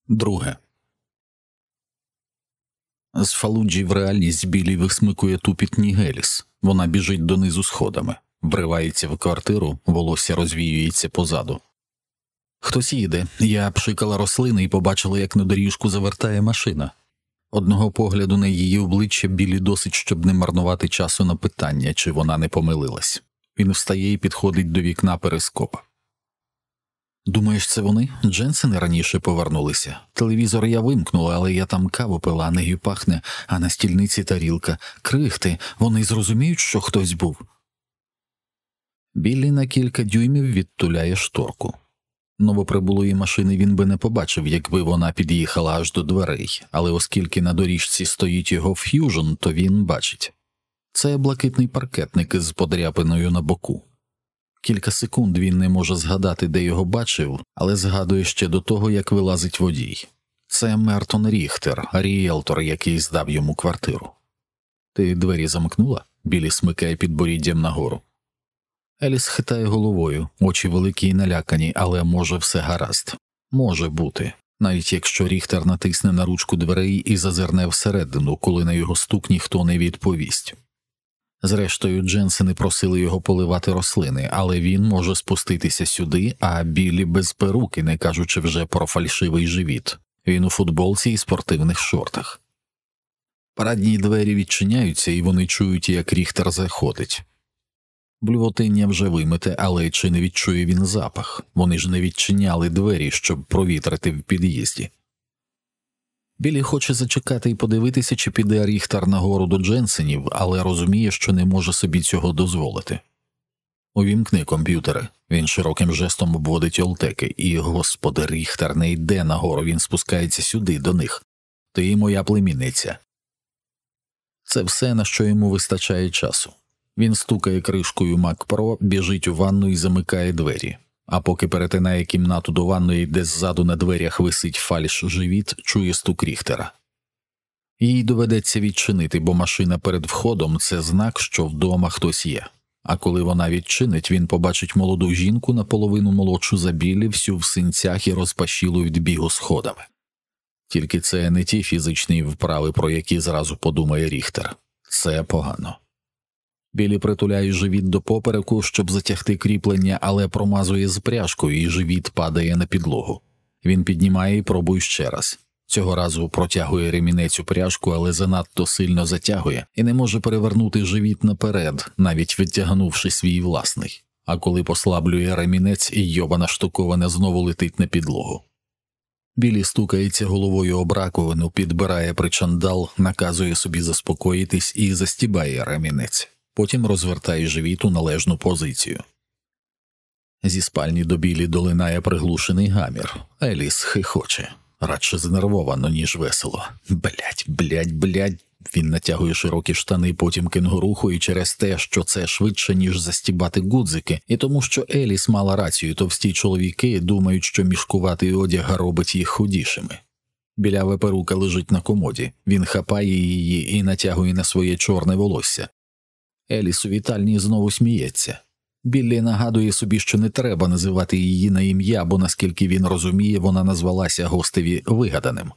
Друге. З Фалуджі в реальність Біллі висмикує тупітні Еліс. Вона біжить донизу сходами, вривається в квартиру, волосся розвіюється позаду. Хтось їде. Я пшикала рослини і побачила, як на доріжку завертає машина. Одного погляду на її обличчя Біллі досить, щоб не марнувати часу на питання, чи вона не помилилась. Він встає і підходить до вікна перископа. «Думаєш, це вони? Дженсени раніше повернулися. Телевізор я вимкнула, але я там каву пила, нею пахне, а на стільниці тарілка. Крихти, вони зрозуміють, що хтось був?» Біллі на кілька дюймів відтуляє шторку. Новоприбулої машини він би не побачив, якби вона під'їхала аж до дверей, але оскільки на доріжці стоїть його ф'южн, то він бачить. Це блакитний паркетник із подряпиною на боку. Кілька секунд він не може згадати, де його бачив, але згадує ще до того, як вилазить водій. Це Мертон Ріхтер, ріелтор, який здав йому квартиру. «Ти двері замкнула?» Біллі смикає підборіддям нагору. Еліс хитає головою, очі великі й налякані, але може все гаразд. Може бути, навіть якщо Ріхтер натисне на ручку дверей і зазирне всередину, коли на його стук ніхто не відповість. Зрештою, Дженсени просили його поливати рослини, але він може спуститися сюди, а Біллі без перуки, не кажучи вже про фальшивий живіт. Він у футболці і спортивних шортах. Парадні двері відчиняються, і вони чують, як Ріхтер заходить. Блювотиння вже вимите, але чи не відчує він запах? Вони ж не відчиняли двері, щоб провітрити в під'їзді. Біллі хоче зачекати і подивитися, чи піде Ріхтер нагору до Дженсенів, але розуміє, що не може собі цього дозволити. «Увімкни комп'ютери». Він широким жестом обводить олтеки, і, господи, Ріхтер не йде нагору, він спускається сюди, до них. «Ти моя племінниця». Це все, на що йому вистачає часу. Він стукає кришкою Mac Pro, біжить у ванну і замикає двері. А поки перетинає кімнату до ванної, де ззаду на дверях висить фальш-живіт, чує стук Ріхтера. Їй доведеться відчинити, бо машина перед входом – це знак, що вдома хтось є. А коли вона відчинить, він побачить молоду жінку, наполовину молодшу за Біллі, всю в синцях і розпашілу від бігу сходами. Тільки це не ті фізичні вправи, про які зразу подумає Ріхтер. Це погано. Біллі притуляє живіт до попереку, щоб затягти кріплення, але промазує з пряжкою, і живіт падає на підлогу. Він піднімає і пробує ще раз. Цього разу протягує ремінець у пряжку, але занадто сильно затягує і не може перевернути живіт наперед, навіть відтягнувши свій власний. А коли послаблює ремінець, і йобана штуковина знову летить на підлогу. Біллі стукається головою об раковину, підбирає причандал, наказує собі заспокоїтись і застібає ремінець. Потім розвертає живіт у належну позицію. Зі спальні до Біллі долинає приглушений гамір. Еліс хихоче. Радше знервовано, ніж весело. Блядь. Він натягує широкі штани, потім кенгуруху, і через те, що це швидше, ніж застібати гудзики, і тому, що Еліс мала рацію, товсті чоловіки думають, що мішкуватий одяг робить їх худішими. Білява перука лежить на комоді. Він хапає її і натягує на своє чорне волосся. Еліс у вітальні знову сміється. Біллі нагадує собі, що не треба називати її на ім'я, бо, наскільки він розуміє, вона назвалася гостеві вигаданим.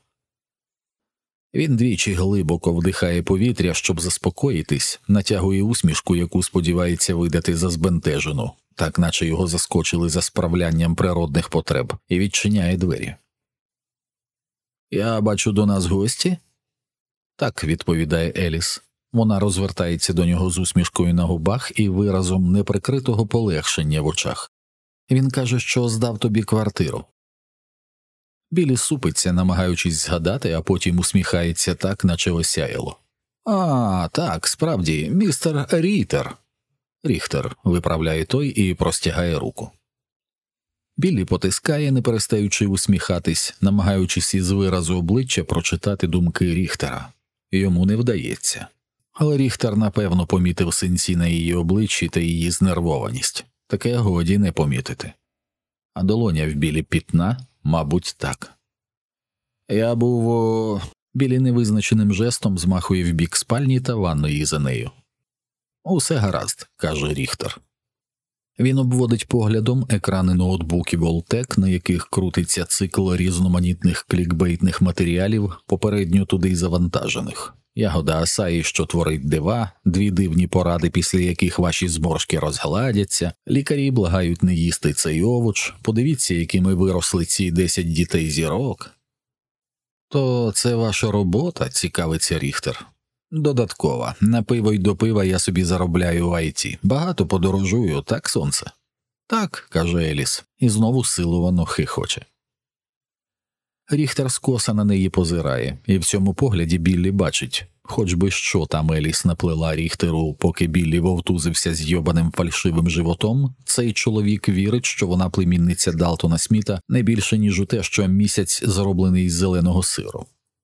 Він двічі глибоко вдихає повітря, щоб заспокоїтись, натягує усмішку, яку сподівається видати за збентежену, так наче його заскочили за справлянням природних потреб, і відчиняє двері. «Я бачу, до нас гості?» «Так», – відповідає Еліс. Вона розвертається до нього з усмішкою на губах і виразом неприкритого полегшення в очах. Він каже, що здав тобі квартиру. Біллі супиться, намагаючись згадати, а потім усміхається так, наче осяяло. «А, так, справді, містер Ріхтер». «Ріхтер», – виправляє той і простягає руку. Біллі потискає, не перестаючи усміхатись, намагаючись із виразу обличчя прочитати думки Ріхтера. Йому не вдається. Але Ріхтер, напевно, помітив синці на її обличчі та її знервованість. Таке годі не помітити. А долоня в Біллі пітна? Мабуть, так. «Я був...» Біллі невизначеним жестом змахує в бік спальні та ванної за нею. «Усе гаразд», – каже Ріхтер. Він обводить поглядом екрани ноутбуків Олтек, на яких крутиться цикл різноманітних клікбейтних матеріалів, попередньо туди й завантажених. Ягода Асаї, що творить дива, 2 дивні поради, після яких ваші зморшки розгладяться, лікарі благають не їсти цей овоч, подивіться, якими виросли ці 10 дітей-зірок. То це ваша робота, цікавиться Ріхтер. Додаткова. На пиво й до пива я собі заробляю в IT. Багато подорожую, так, сонце? Так, каже Еліс, і знову силовано хихоче. Ріхтер скоса на неї позирає, і в цьому погляді Біллі бачить, хоч би що там Еліс наплела Ріхтеру, поки Біллі вовтузився з йобаним фальшивим животом, цей чоловік вірить, що вона племінниця Далтона Сміта не більше, ніж у те, що місяць зроблений із зеленого сиру.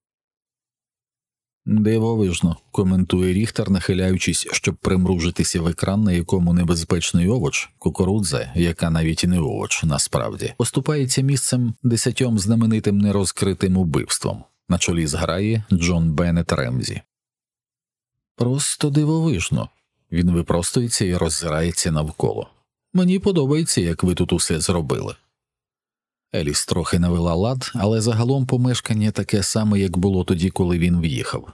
Дивовижно, коментує Ріхтер, нахиляючись, щоб примружитися в екран, на якому небезпечний овоч, кукурудза, яка навіть і не овоч, насправді, поступається місцем 10 знаменитим нерозкритим убивством. На чолі зграї Джон Беннет Ремзі. Просто дивовижно. Він випростується і роззирається навколо. Мені подобається, як ви тут усе зробили. Еліс трохи навела лад, але загалом помешкання таке саме, як було тоді, коли він в'їхав.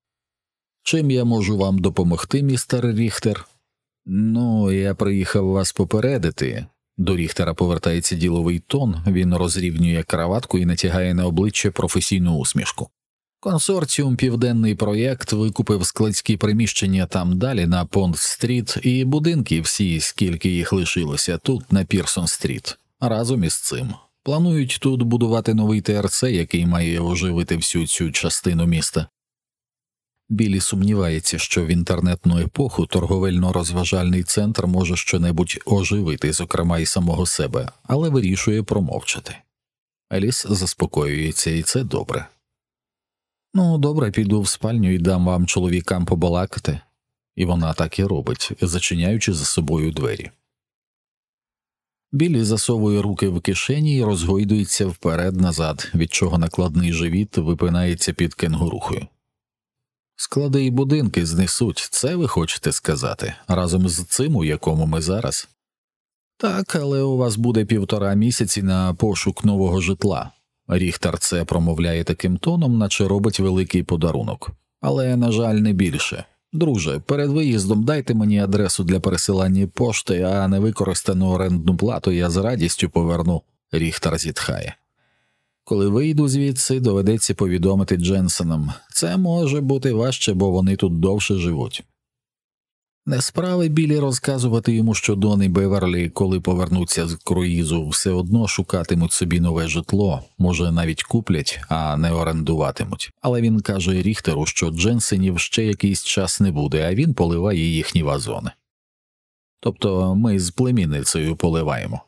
Чим я можу вам допомогти, містер Ріхтер? Ну, я приїхав вас попередити. До Ріхтера повертається діловий тон, він розрівнює краватку і натягає на обличчя професійну усмішку. Консорціум «Південний проєкт» викупив складські приміщення там далі на Понт-стріт і будинки всі, скільки їх лишилося, тут на Пірсон-стріт. Разом із цим. Планують тут будувати новий ТРЦ, який має оживити всю цю частину міста. Біллі сумнівається, що в інтернетну епоху торговельно-розважальний центр може щонебудь оживити, зокрема і самого себе, але вирішує промовчати. Еліс заспокоюється, і це добре. Ну, добре, піду в спальню і дам вам чоловікам побалакати. І вона так і робить, зачиняючи за собою двері. Біллі засовує руки в кишені і розгойдується вперед-назад, від чого накладний живіт випинається під кенгурухою. Склади і будинки знесуть, це ви хочете сказати, разом з цим, у якому ми зараз? Так, але у вас буде 1,5 місяці на пошук нового житла. Ріхтер це промовляє таким тоном, наче робить великий подарунок. Але, на жаль, не більше. Друже, перед виїздом дайте мені адресу для пересилання пошти, а невикористану орендну плату я з радістю поверну. Ріхтер зітхає. Коли вийду звідси, доведеться повідомити Дженсенам. Це може бути важче, бо вони тут довше живуть. Не справи Біллі розказувати йому, що Дон і Беверлі, коли повернуться з круїзу, все одно шукатимуть собі нове житло, може навіть куплять, а не орендуватимуть. Але він каже Ріхтеру, що Дженсенів ще якийсь час не буде, а він поливає їхні вазони. Тобто ми з племінницею поливаємо.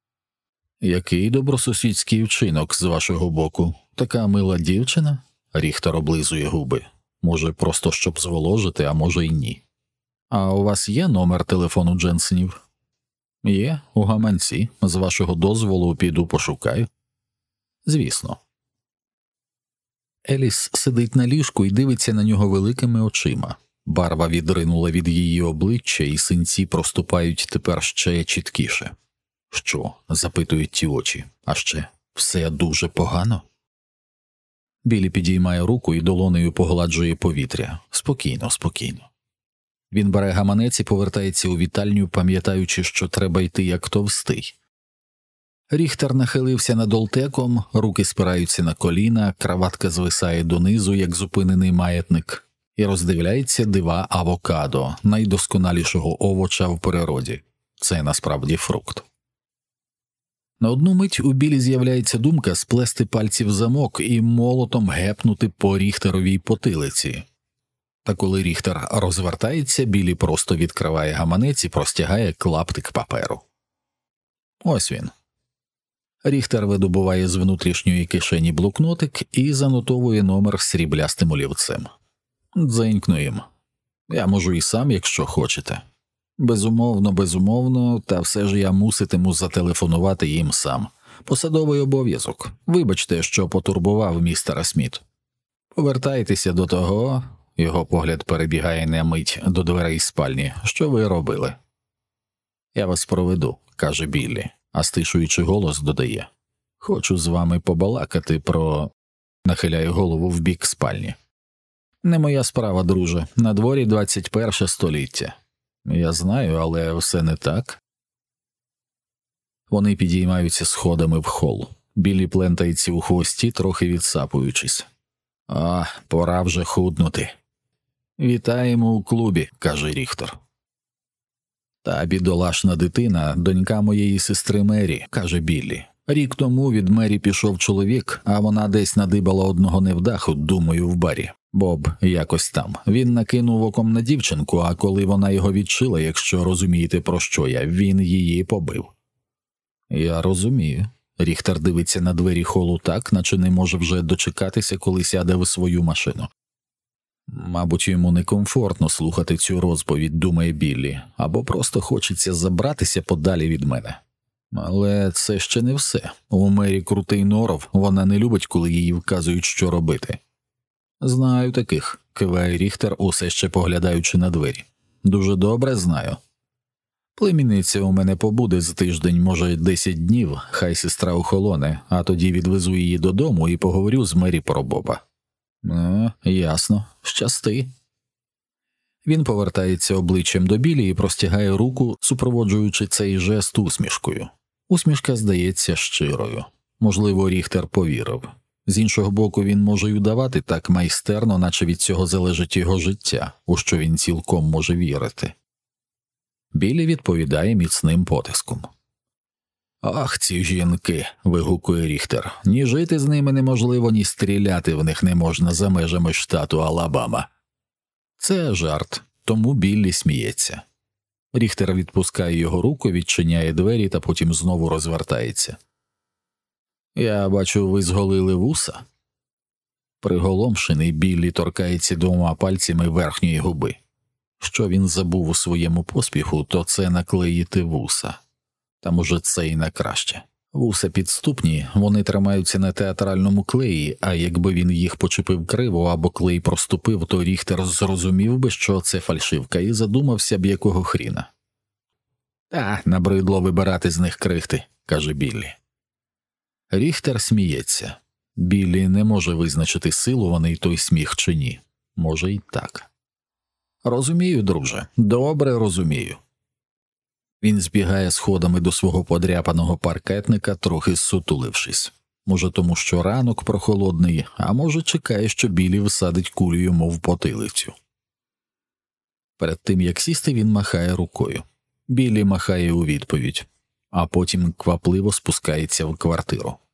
Який добросусідський вчинок з вашого боку? Така мила дівчина? Ріхтер облизує губи. Може, просто щоб зволожити, а може й ні. А у вас є номер телефону Дженсенів? Є, у гаманці. З вашого дозволу піду пошукаю. Звісно. Еліс сидить на ліжку і дивиться на нього великими очима. Барва відринула від її обличчя, і синці проступають тепер ще чіткіше. Що? Запитують ті очі. А ще все дуже погано? Біллі підіймає руку і долонею погладжує повітря. Спокійно, спокійно. Він бере гаманець і повертається у вітальню, пам'ятаючи, що треба йти як товстий. Ріхтер нахилився над Олтеком, руки спираються на коліна, краватка звисає донизу, як зупинений маятник, і роздивляється дива авокадо, найдосконалішого овоча в природі. Це насправді фрукт. На одну мить у Біллі з'являється думка сплести пальці в замок і молотом гепнути по Ріхтеровій потилиці. Та коли Ріхтер розвертається, Біллі просто відкриває гаманець і простягає клаптик паперу. Ось він. Ріхтер видобуває з внутрішньої кишені блокнотик і занотовує номер сріблястим олівцем. Дзенькну їм. Я можу і сам, якщо хочете. Безумовно, безумовно, та все ж я муситиму зателефонувати їм сам. Посадовий обов'язок. Вибачте, що потурбував містера Сміт. Повертайтеся до того, його погляд перебігає на мить до дверей спальні, що ви робили. Я вас проведу, каже Біллі, а стишуючи голос додає. Хочу з вами побалакати про... Нахиляє голову в бік спальні. Не моя справа, друже, на дворі 21 століття. Я знаю, але все не так. Вони підіймаються сходами в хол. Біллі плентається у хвості, трохи відсапуючись. А, пора вже худнути. Вітаємо у клубі, каже Ріхтер. Та бідолашна дитина, донька моєї сестри Мері, каже Біллі. Рік тому від Мері пішов чоловік, а вона десь надибала одного невдаху, думаю, в барі. Боб якось там. Він накинув оком на дівчинку, а коли вона його відшила, якщо розумієте, про що я, він її побив. Я розумію. Ріхтер дивиться на двері холу так, наче не може вже дочекатися, коли сяде в свою машину. Мабуть, йому некомфортно слухати цю розповідь, думає Біллі, або просто хочеться забратися подалі від мене. Але це ще не все. У Мері крутий норов, вона не любить, коли їй вказують, що робити. Знаю таких, киває Ріхтер, усе ще поглядаючи на двері. Дуже добре знаю. Племінниця у мене побуде з тиждень, може 10 днів, хай сестра охолоне, а тоді відвезу її додому і поговорю з Мері про Боба. Ясно. Щасти. Він повертається обличчям до Біллі і простягає руку, супроводжуючи цей жест усмішкою. Усмішка здається щирою. Можливо, Ріхтер повірив. З іншого боку, він може й удавати так майстерно, наче від цього залежить його життя, у що він цілком може вірити. Біллі відповідає міцним потиском. «Ах, ці жінки!» – вигукує Ріхтер. «Ні жити з ними неможливо, ні стріляти в них не можна за межами штату Алабама». Це жарт, тому Біллі сміється. Ріхтер відпускає його руку, відчиняє двері та потім знову розвертається. «Я бачу, ви зголили вуса?» Приголомшений, Біллі торкається 2 пальцями верхньої губи. Що він забув у своєму поспіху, то це наклеїти вуса. Та може це і на краще. Вуса підступні, вони тримаються на театральному клеї, а якби він їх почепив криво або клей проступив, то Ріхтер зрозумів би, що це фальшивка, і задумався б, якого хріна. «Та, набридло вибирати з них крихти», – каже Біллі. Ріхтер сміється. Біллі не може визначити, силуваний той сміх чи ні. Може й так. «Розумію, друже, добре розумію». Він збігає сходами до свого подряпаного паркетника, трохи зсутулившись. Може тому, що ранок прохолодний, а може чекає, що Біллі всадить кулю йому в потилицю. Перед тим, як сісти, він махає рукою. Біллі махає у відповідь, а потім квапливо спускається в квартиру.